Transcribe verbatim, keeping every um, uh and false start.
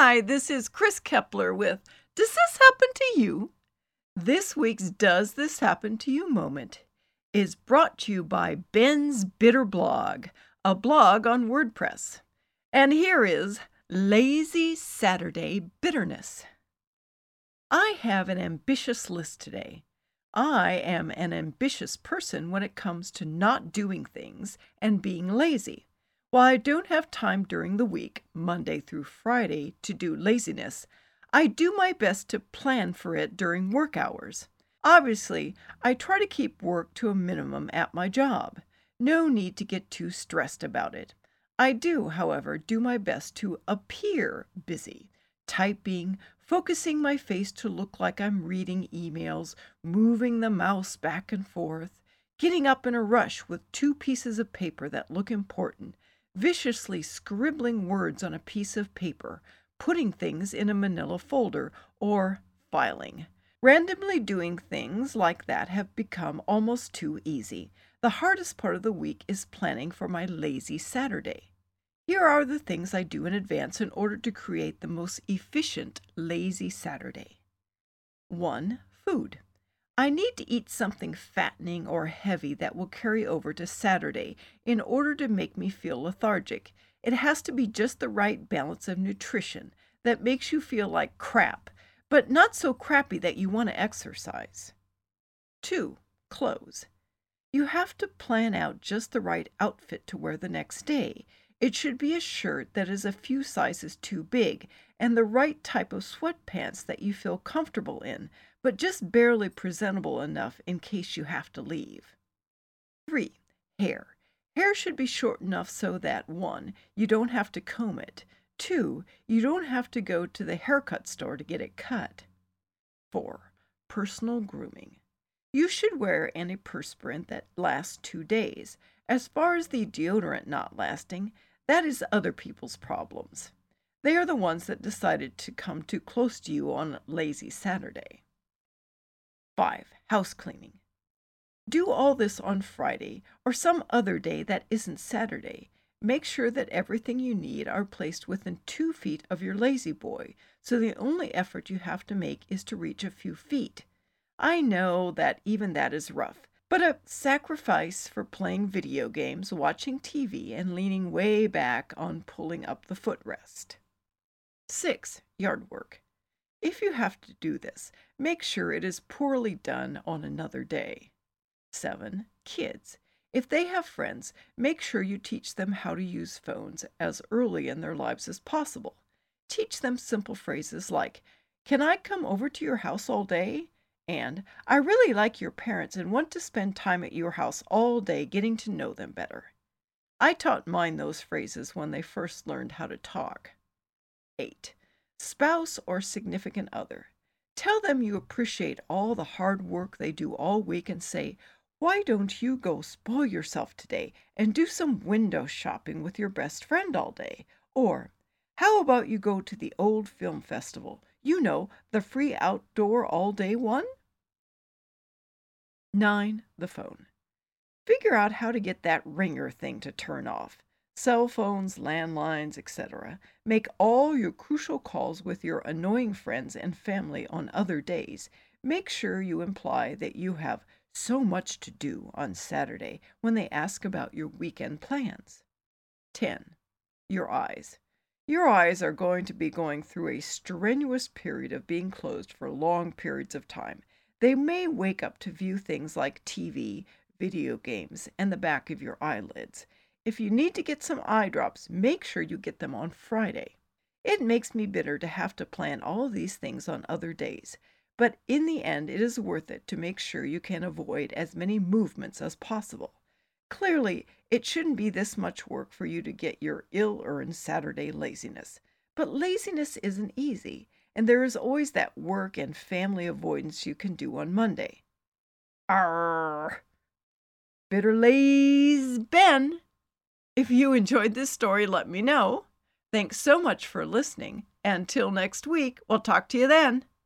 Hi, this is Chris Kepler with Does This Happen to You? This week's Does This Happen to You moment is brought to you by Ben's Bitter Blog, a blog on WordPress. And here is Lazy Saturday Bitterness. I have an ambitious list today. I am an ambitious person when it comes to not doing things and being lazy. While I don't have time during the week, Monday through Friday, to do laziness, I do my best to plan for it during work hours. Obviously, I try to keep work to a minimum at my job. No need to get too stressed about it. I do, however, do my best to appear busy, typing, focusing my face to look like I'm reading emails, moving the mouse back and forth, getting up in a rush with two pieces of paper that look important, viciously scribbling words on a piece of paper, putting things in a manila folder, or filing. Randomly doing things like that have become almost too easy. The hardest part of the week is planning for my lazy Saturday. Here are the things I do in advance in order to create the most efficient lazy Saturday. one. Food. I need to eat something fattening or heavy that will carry over to Saturday in order to make me feel lethargic. It has to be just the right balance of nutrition that makes you feel like crap, but not so crappy that you want to exercise. two. Clothes. You have to plan out just the right outfit to wear the next day. It should be a shirt that is a few sizes too big and the right type of sweatpants that you feel comfortable in, but just barely presentable enough in case you have to leave. three. Hair. Hair should be short enough so that one. You don't have to comb it. two. You don't have to go to the haircut store to get it cut. four. Personal grooming. You should wear antiperspirant that lasts two days. As far as the deodorant not lasting, that is other people's problems. They are the ones that decided to come too close to you on lazy Saturday. five. House cleaning. Do all this on Friday or some other day that isn't Saturday. Make sure that everything you need are placed within two feet of your lazy boy, so the only effort you have to make is to reach a few feet. I know that even that is rough, but a sacrifice for playing video games, watching T V, and leaning way back on pulling up the footrest. six. Yard work. If you have to do this, make sure it is poorly done on another day. seven. Kids. If they have friends, make sure you teach them how to use phones as early in their lives as possible. Teach them simple phrases like, "Can I come over to your house all day?" And, "I really like your parents and want to spend time at your house all day getting to know them better." I taught mine those phrases when they first learned how to talk. eight. Spouse or significant other. Tell them you appreciate all the hard work they do all week and say, "Why don't you go spoil yourself today and do some window shopping with your best friend all day?" Or, "How about you go to the old film festival? You know, the free outdoor all-day one?" nine. The phone. Figure out how to get that ringer thing to turn off. Cell phones, landlines, et cetera. Make all your crucial calls with your annoying friends and family on other days. Make sure you imply that you have so much to do on Saturday when they ask about your weekend plans. ten. Your eyes. Your eyes are going to be going through a strenuous period of being closed for long periods of time. They may wake up to view things like T V, video games, and the back of your eyelids. If you need to get some eye drops, make sure you get them on Friday. It makes me bitter to have to plan all of these things on other days, but in the end it is worth it to make sure you can avoid as many movements as possible. Clearly, it shouldn't be this much work for you to get your ill-earned Saturday laziness. But laziness isn't easy, and there is always that work and family avoidance you can do on Monday. Arrgh! Bitter Lazy Ben! If you enjoyed this story, let me know. Thanks so much for listening. Until next week, we'll talk to you then.